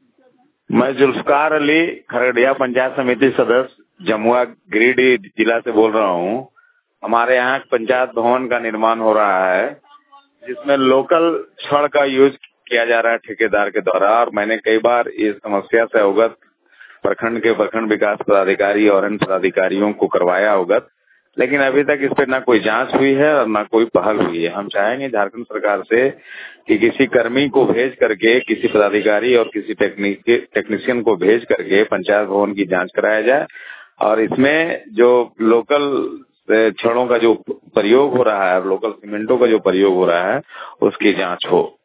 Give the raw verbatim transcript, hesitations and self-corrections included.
मैं जुल्फकार अली, खगड़िया पंचायत समिति सदस्य, जमुआ गिरिडीह जिला से बोल रहा हूँ। हमारे यहाँ पंचायत भवन का निर्माण हो रहा है, जिसमें लोकल छड़ का यूज किया जा रहा है ठेकेदार के द्वारा। और मैंने कई बार इस समस्या से अवगत प्रखंड के प्रखंड विकास पदाधिकारी और अन्य पदाधिकारियों को करवाया अवगत, लेकिन अभी तक इस पे ना कोई जांच हुई है और ना कोई पहल हुई है। हम चाहेंगे झारखंड सरकार से कि किसी कर्मी को भेज करके, किसी पदाधिकारी और किसी टेक्निक टेक्नीशियन को भेज करके पंचायत भवन की जांच कराया जाए और इसमें जो लोकल छड़ों का जो प्रयोग हो रहा है, लोकल सीमेंटों का जो प्रयोग हो रहा है, उसकी जांच हो।